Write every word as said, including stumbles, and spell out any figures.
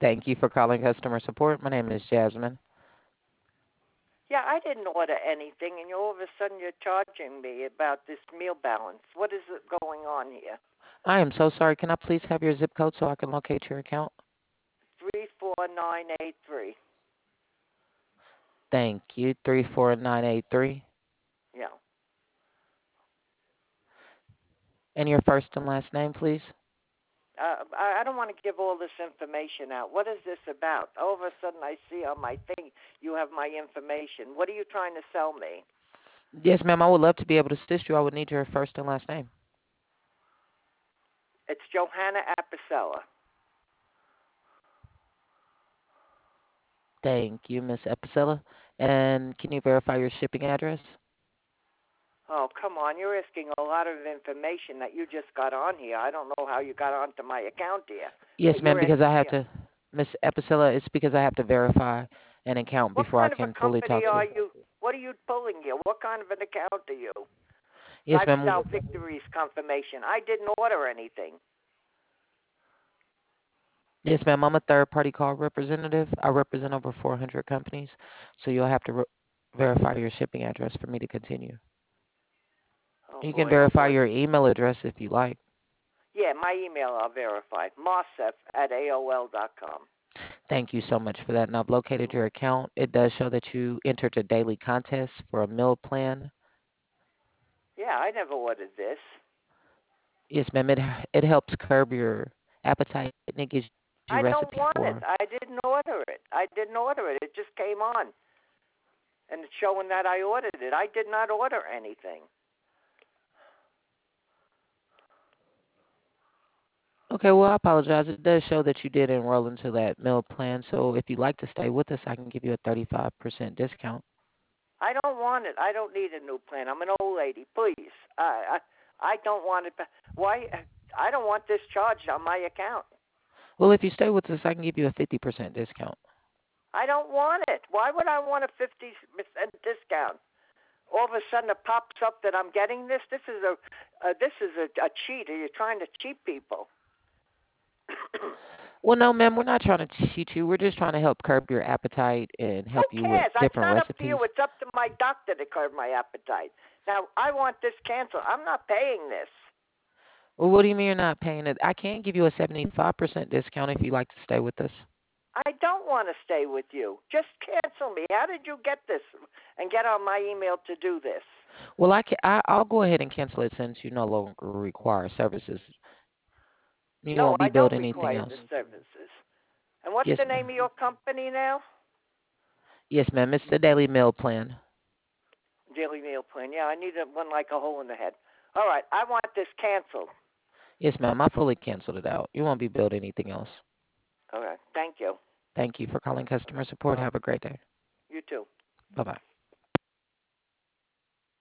Thank you for calling customer support. My name is Jasmine. Yeah, I didn't order anything, and all of a sudden you're charging me about this meal balance. What is it going on here? I am so sorry. Can I please have your zip code so I can locate your account? Three four nine eight three. Thank you. three four nine eight three. Yeah. And your first and last name, please? Uh, I, I don't want to give all this information out. What is this about? All of a sudden I see on my thing you have my information. What are you trying to sell me? Yes, ma'am. I would love to be able to assist you. I would need your first and last name. It's Johanna Apicella. Thank you, Miss Epicella. And can you verify your shipping address? Oh, come on. You're asking a lot of information that you just got on here. I don't know how you got onto my account here. Yes, But ma'am, you're because I asking me, have to, Miss Epicella, it's because I have to verify an account what before I kind of a can fully company talk to are you. you? What are you pulling here? What kind of an account are you? Yes, ma'am. Lifestyle Victories confirmation. I didn't order anything. Yes, ma'am. I'm a third-party call representative. I represent over four hundred companies, so you'll have to re- verify your shipping address for me to continue. Oh, You can boy, oh, verify boy. your email address if you like. Yeah, my email I'll verify. Mossef at A O L dot com. Thank you so much for that. And I've located your account. It does show that you entered a daily contest for a meal plan. Yeah, I never ordered this. Yes, ma'am. It it helps curb your appetite and it gives you I recipe don't want for. it. I didn't order it. I didn't order it. It just came on. And it's showing that I ordered it. I did not order anything. Okay, well, I apologize. It does show that you did enroll into that meal plan. So if you'd like to stay with us, I can give you a thirty-five percent discount. I don't want it. I don't need a new plan. I'm an old lady. Please. I I, I don't want it. Why? I don't want this charged on my account. Well, if you stay with us, I can give you a fifty percent discount. I don't want it. Why would I want a fifty percent discount? All of a sudden it pops up that I'm getting this. This is a uh, this is a, a cheat. Are you trying to cheat people? Well, no, ma'am, we're not trying to cheat you. We're just trying to help curb your appetite and Who help you with cares? It's different not up to you. recipes. It's up to my doctor to curb my appetite. Now I want this canceled. I'm not paying this. Well, what do you mean you're not paying it? I can give you a seventy-five percent discount if you'd like to stay with us. I don't want to stay with you. Just cancel me. How did you get this and get on my email to do this? Well, I can, I, I'll go ahead and cancel it since you no longer require services. You No, won't be I billed don't anything require the else. services. And what's the Yes, name ma'am. of your company now? Yes, ma'am. It's the daily meal plan. Daily Meal Plan. Yeah, I need one like a hole in the head. All right, I want this canceled. Yes, ma'am. I fully canceled it out. You won't be billed anything else. All right, thank you. Thank you for calling customer support. Have a great day. You too. Bye bye.